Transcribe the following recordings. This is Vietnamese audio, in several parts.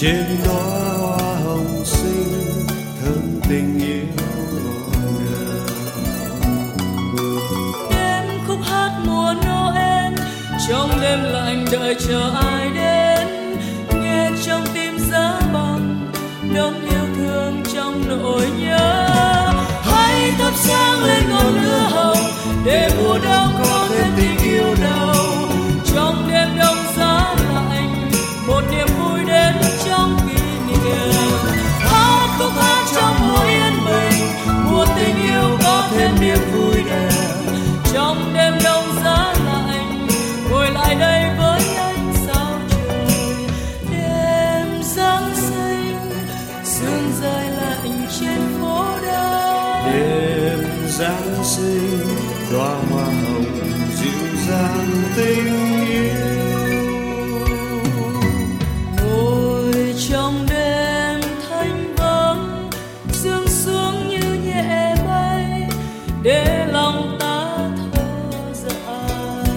trên đóa hoa hồng xinh thơm tình yêu ngọt ngào. Đêm khúc hát mùa Noel trong đêm lạnh đợi chờ ai đến, nghe trong tim giá băng đống yêu thương trong nỗi nhớ. Hãy thắp sáng lên ngọn lửa hồng để mùa đông có thêm tình yêu đầu. Trong đêm đông giá lạnh một niềm vui đến trong kỷ niệm. Hát khúc hát trong mùa yên bình, mùa tình yêu có thêm niềm vui đẹp. Trong đêm đông giá lạnh ngồi lại đây với ánh sao trời. Đêm Giáng sinh sương rơi lạnh trên phố đá. Đêm Giáng sinh đóa hoa hồng dịu dàng tình yêu. Ngồi trong đêm thanh vắng, sương xuống như nhẹ bay để lòng ta thơ dại.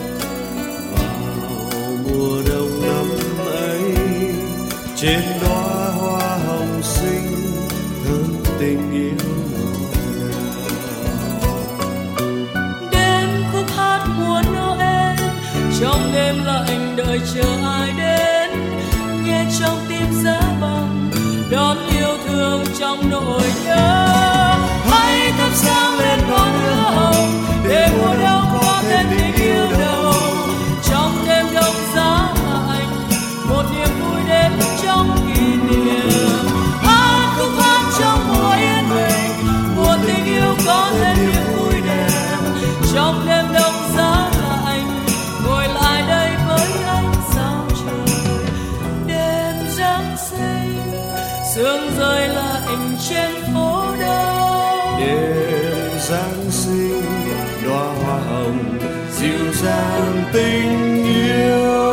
Vào mùa đông năm ấy, trên đóa hoa hồng xinh thơm tình yêu ngọt ngào. Đêm khúc hát mùa Noel trong đêm lạnh đợi chờ ai đến, nghe trong tim giá băng đón yêu thương trong nỗi nhớ. Hãy thắp sáng lên ngọn lửa hồng để mùa đông có thêm tình yêu đầu. Trong đêm đông giá lạnh một niềm vui đến trong kỷ niệm. Hát khúc hát trong mùa yên bình, mùa tình yêu có thêm niềm vui đẹp. Trong đêm đông giá lạnh ngồi lại đây với ánh sao trời. Đêm Giáng sinh sương rơi lạnh trên phố đá. Đêm Giáng sinh đóa hoa hồng dịu dàng tình yêu.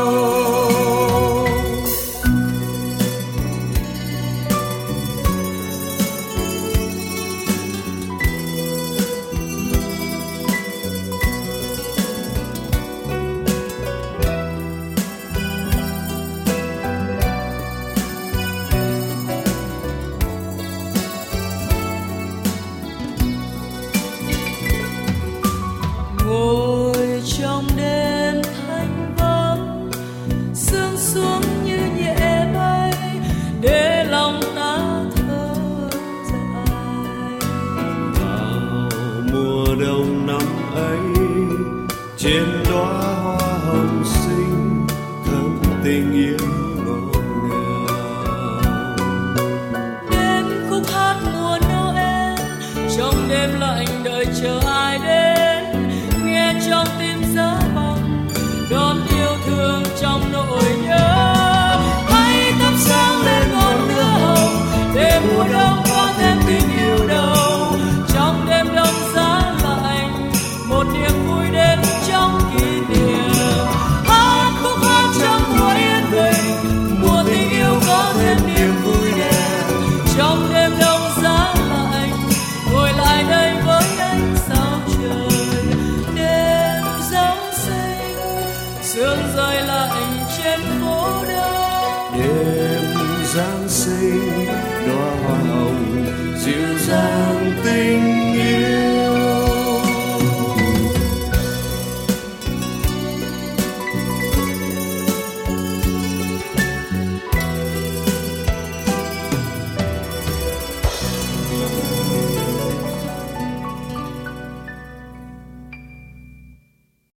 Ngồi trong đêm thanh vắng, sương xuống như nhẹ bay để lòng ta thơ dại. Vào mùa đông năm ấy, trên đóa hoa hồng xinh thơm tình yêu ngọt ngào. Đêm khúc hát mùa Noel trong đêm lạnh đợi chờ ai đến, nghe trong tim giá băng đón yêu thương trong nỗi nhớ. Hãy thắp sáng lên ngọn lửa hồng để mùa đông có thêm tình yêu đầu. Trong đêm đông giá lạnh một niềm vui đến trong kỷ niệm. Hát khúc hát trong mùa yên bình, mùa tình yêu có thêm niềm vui đẹp. Trong đêm đông giá lạnh ngồi lại đây với ánh sao trời. Đêm Giáng sinh sương rơi lạnh trên phố đá. Đêm Giáng sinh đóa hoa hồng dịu dàng